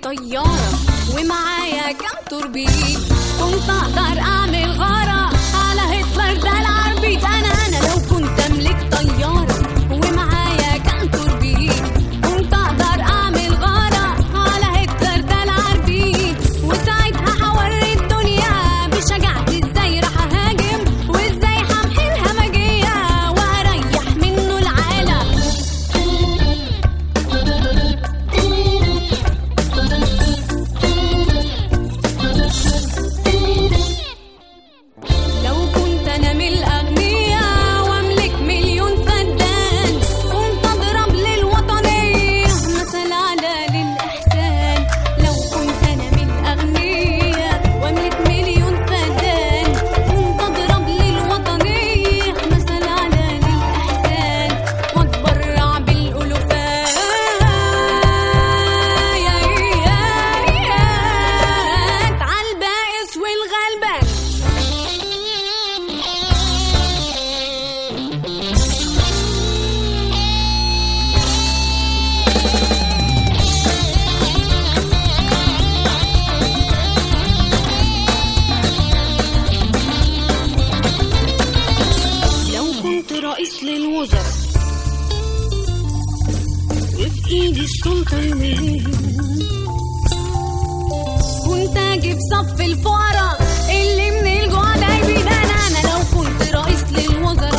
طيارة ومعايا كام توربيد، كنت اقدر اعمل غارة على هتلر ده العربيد. انا لو كنت املك طيارة ومعايا كام توربيد، كنت اقدر اعمل غارة على هتلر ده العربيد. وساعتها هوري الدنيا بشجاعتي ازاي راح اهاجم، وازاي همحي الهمجية واريح منه العالم. لو كنت انا من الاغنياء واملك مليون فدان، كنت اضرب للوطنيه مثل على للاحسان. لو كنت انا من الاغنياء واملك مليون فدان، كنت اضرب للوطنيه مثل على للاحسان، واتبرع بالالوفات عالبائس والغلبان. لو كنت رئيس للوزراء وفي ايدي السلطة يومين، كنت اجيب صف الفقراء اللي من الجوع ده يبيد. انا لو كنت رئيس للوزراء